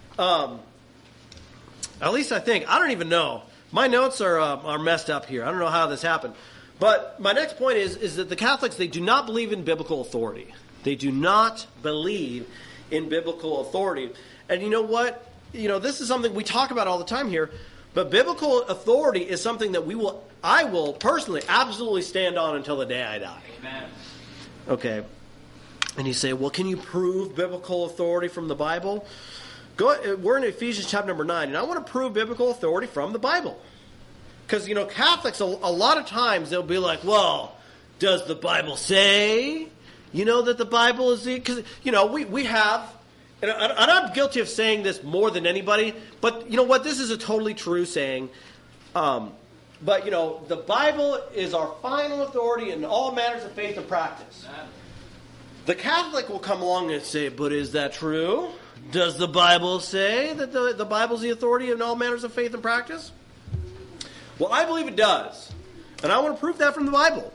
at least I think. I don't even know. My notes are messed up here. I don't know how this happened. But my next point is that the Catholics, they do not believe in biblical authority. They do not believe in biblical authority. And you know what? This is something we talk about all the time here. But biblical authority is something that I will personally absolutely stand on until the day I die. Amen. Okay. And you say, well, can you prove biblical authority from the Bible? We're in Ephesians chapter number 9, and I want to prove biblical authority from the Bible. Because, Catholics, a lot of times, they'll be like, well, does the Bible say, that the Bible is the... Because, we have... And I'm guilty of saying this more than anybody, but you know what? This is a totally true saying. But, the Bible is our final authority in all matters of faith and practice. The Catholic will come along and say, but is that true? Does the Bible say that the Bible is the authority in all matters of faith and practice? Well, I believe it does. And I want to prove that from the Bible.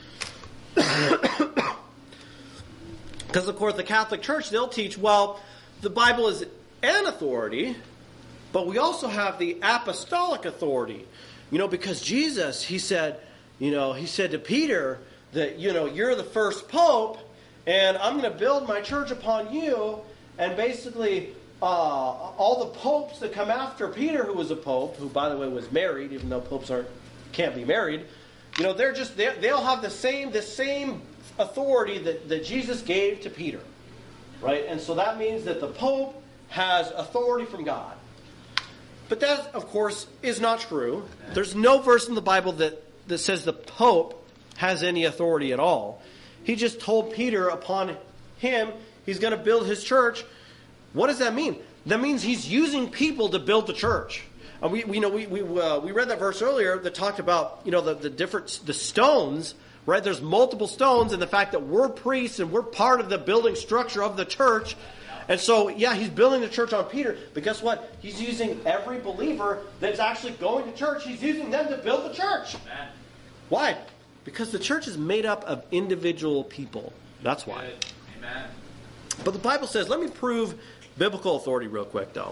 Because, of course, the Catholic Church, they'll teach, well, the Bible is an authority, but we also have the apostolic authority. Because Jesus, he said to Peter that, you're the first pope, and I'm going to build my church upon you, and basically all the popes that come after Peter, who was a pope, who, by the way, was married, even though popes can't be married, they'll have the same authority that Jesus gave to Peter, right? And so that means that the Pope has authority from God. But that, of course, is not true. There's no verse in the Bible that says the Pope has any authority at all. He just told Peter upon him, he's going to build his church, What does that mean? That means he's using people to build the church. We read that verse earlier that talked about the stones, right? There's multiple stones, and the fact that we're priests and we're part of the building structure of the church. And so, yeah, he's building the church on Peter, but guess what? He's using every believer that's actually going to church. He's using them to build the church. Amen. Why? Because the church is made up of individual people. That's why. Amen. But the Bible says, let me prove biblical authority real quick, though.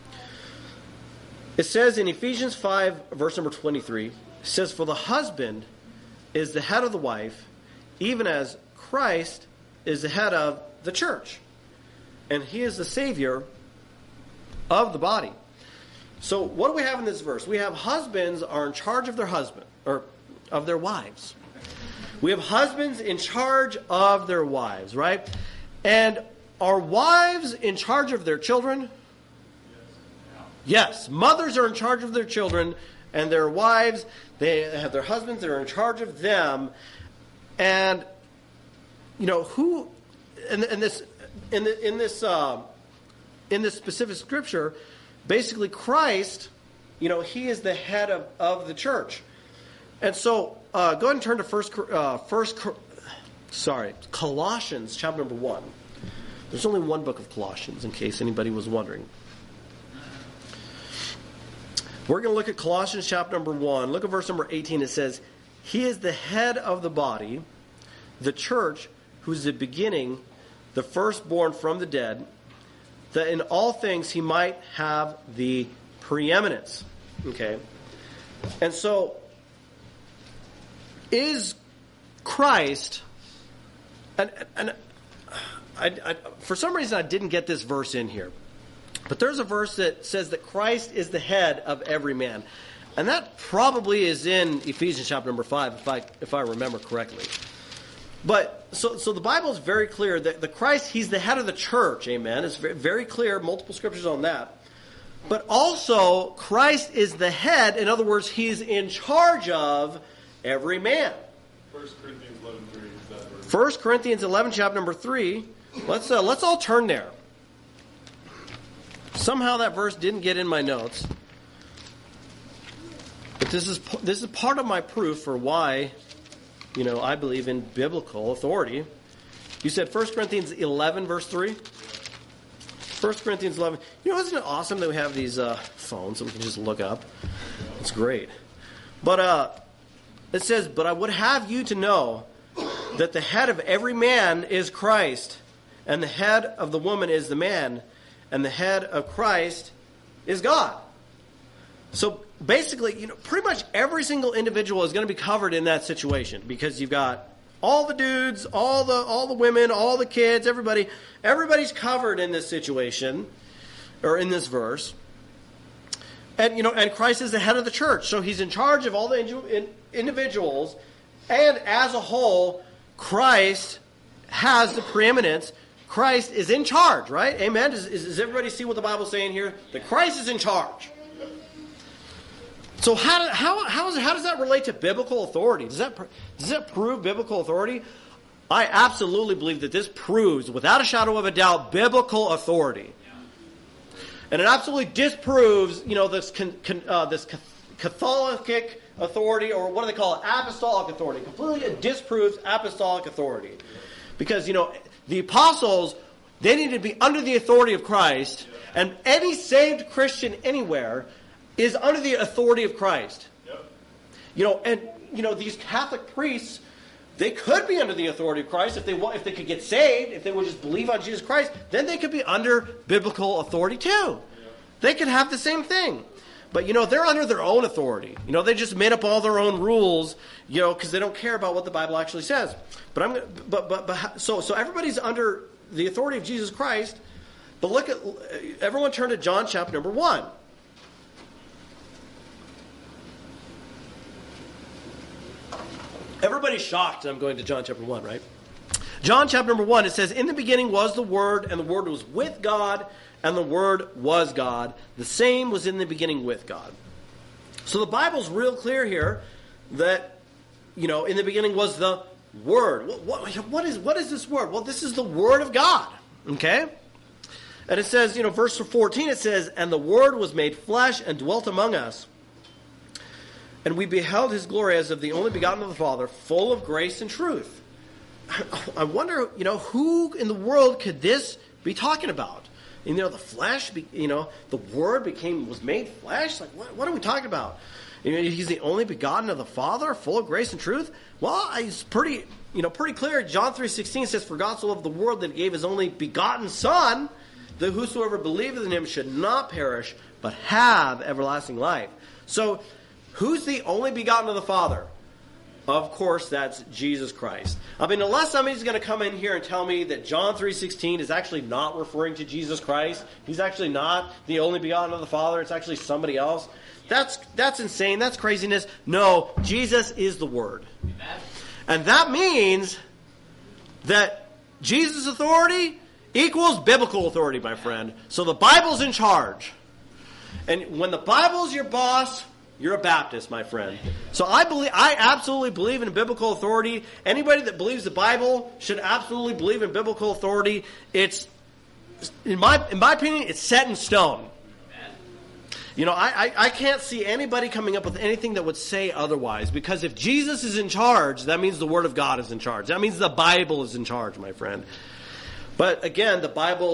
It says in Ephesians 5, verse number 23, it says, for the husband is the head of the wife, even as Christ is the head of the church. And he is the Savior of the body. So what do we have in this verse? We have husbands are in charge of their husband, or of their wives. We have husbands in charge of their wives, right? And are wives in charge of their children? Yes. Mothers are in charge of their children, and their wives, they have their husbands that are in charge of them. And, who, in this specific scripture, basically Christ, he is the head of the church. And so, go ahead and turn to Colossians chapter number 1. There's only one book of Colossians, in case anybody was wondering. We're going to look at Colossians chapter number 1. Look at verse number 18. It says, he is the head of the body, the church, who's the beginning, the firstborn from the dead, that in all things he might have the preeminence. Okay? And so, is Christ, and I for some reason I didn't get this verse in here, but there's a verse that says that Christ is the head of every man. And that probably is in Ephesians chapter number 5, if I remember correctly. But so the Bible is very clear that the Christ, he's the head of the church, amen. It's very, very clear, multiple scriptures on that. But also, Christ is the head, in other words, he's in charge of every man. 1 Corinthians 11:3 is that verse. 1 Corinthians 11, chapter number 3. Let's all turn there. Somehow that verse didn't get in my notes. But this is part of my proof for why, I believe in biblical authority. You said 1 Corinthians 11, verse 3? 1 Corinthians 11. Isn't it awesome that we have these phones that we can just look up? It's great. But it says, but I would have you to know that the head of every man is Christ, and the head of the woman is the man, and the head of Christ is God. So basically, pretty much every single individual is going to be covered in that situation, because you've got all the dudes, all the women, all the kids, everybody's covered in this situation, or in this verse. And and Christ is the head of the church, so he's in charge of all the individuals, and as a whole, Christ has the preeminence. Christ is in charge, right? Amen. Does everybody see what the Bible's saying here? That Christ is in charge. So how does that relate to biblical authority? Does that prove biblical authority? I absolutely believe that this proves, without a shadow of a doubt, biblical authority. And it absolutely disproves, this Catholic authority, or what do they call it? Apostolic authority. Completely disproves apostolic authority. Because, the apostles, they needed to be under the authority of Christ, and any saved Christian anywhere is under the authority of Christ. Yep. These Catholic priests, they could be under the authority of Christ if they could get saved, if they would just believe on Jesus Christ, then they could be under biblical authority too. Yep. They could have the same thing. But, they're under their own authority. They just made up all their own rules, because they don't care about what the Bible actually says. So everybody's under the authority of Jesus Christ. But everyone turn to John chapter number 1. Everybody's shocked that I'm going to John chapter 1, right? John chapter number 1, it says, in the beginning was the Word, and the Word was with God, and the Word was God. The same was in the beginning with God. So the Bible's real clear here that, in the beginning was the Word. What is this Word? Well, this is the Word of God. Okay? And it says, verse 14, it says, "And the Word was made flesh and dwelt among us. And we beheld his glory as of the only begotten of the Father, full of grace and truth." I wonder, who in the world could this be talking about? The flesh, the Word was made flesh? Like, what are we talking about? He's the only begotten of the Father, full of grace and truth? Well, it's pretty clear. John 3:16 says, "For God so loved the world that he gave his only begotten Son, that whosoever believeth in him should not perish, but have everlasting life." So, who's the only begotten of the Father? Of course, that's Jesus Christ. I mean, unless somebody's going to come in here and tell me that John 3:16 is actually not referring to Jesus Christ, he's actually not the only begotten of the Father, it's actually somebody else, that's insane, that's craziness. No, Jesus is the Word. And that means that Jesus' authority equals biblical authority, my friend. So the Bible's in charge. And when the Bible's your boss, you're a Baptist, my friend. So I absolutely believe in biblical authority. Anybody that believes the Bible should absolutely believe in biblical authority. It's, in my opinion, it's set in stone. I can't see anybody coming up with anything that would say otherwise. Because if Jesus is in charge, that means the Word of God is in charge. That means the Bible is in charge, my friend. But again, the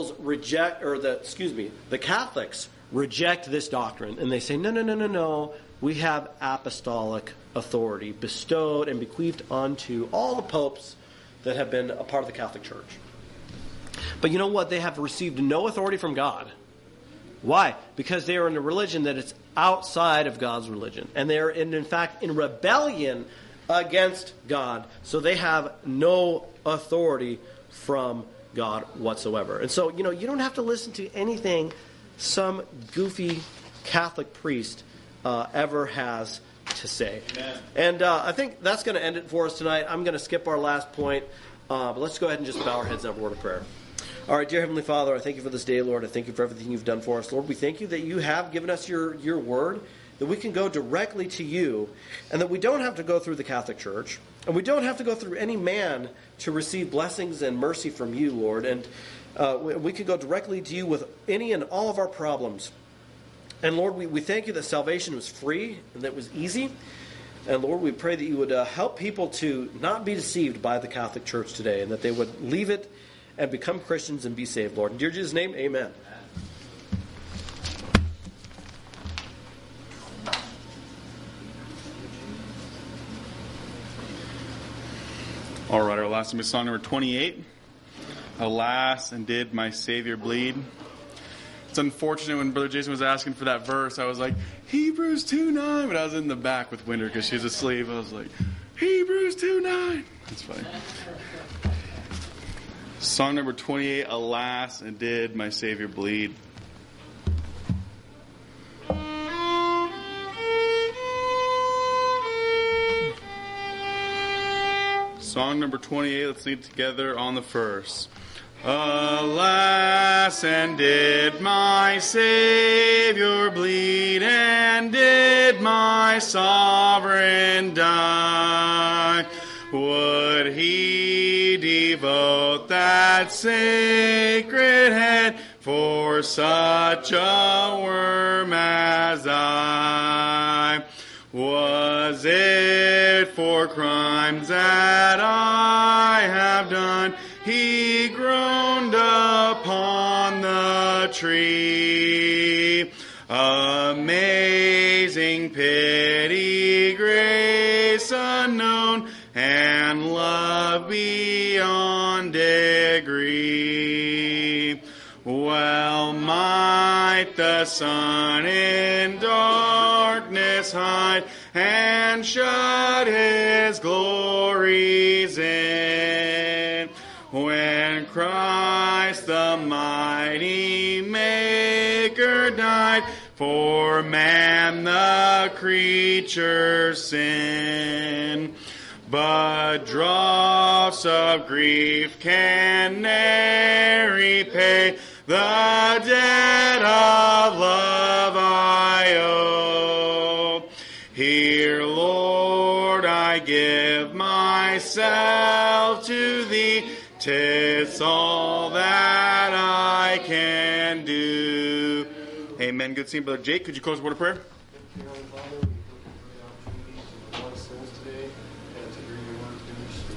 Catholics reject this doctrine. And they say, no. We have apostolic authority bestowed and bequeathed onto all the popes that have been a part of the Catholic Church. But you know what? They have received no authority from God. Why? Because they are in a religion that is outside of God's religion. And they are, in fact, in rebellion against God. So they have no authority from God whatsoever. And so, you don't have to listen to anything some goofy Catholic priest ever has to say. Amen. And I think that's going to end it for us tonight. I'm going to skip our last point, but let's go ahead and just bow our heads and have a word of prayer. All right, dear Heavenly Father, I thank you for this day, Lord. I thank you for everything you've done for us. Lord, we thank you that you have given us your word, that we can go directly to you, and that we don't have to go through the Catholic Church, and we don't have to go through any man to receive blessings and mercy from you, Lord. And we can go directly to you with any and all of our problems. And Lord, we thank you that salvation was free and that it was easy. And Lord, we pray that you would help people to not be deceived by the Catholic Church today, and that they would leave it and become Christians and be saved, Lord. In dear Jesus' name, amen. All right, our last song number 28. "Alas, and did my Savior bleed?" It's unfortunate when Brother Jason was asking for that verse, I was like, Hebrews 2:9, but I was in the back with Winter because she was asleep. I was like, Hebrews 2:9. That's funny. Song number 28, "Alas, and did my Savior bleed?" Song number 28, let's lead together on the first. "Alas, and did my Savior bleed, and did my Sovereign die? Would he devote that sacred head for such a worm as I? Was it for crimes that I have done he groaned upon the tree? Amazing pity, grace unknown, and love beyond degree. Well might the sun in darkness hide, and shut his glories in, when Christ the mighty Maker died for man the creature's sin. But dross of grief can ne'er repay the debt of love I owe. Here, Lord, I give myself to thee, me. 'Tis all that I can do. Amen. Good seeing, Brother Jake. Could you close with a word of prayer?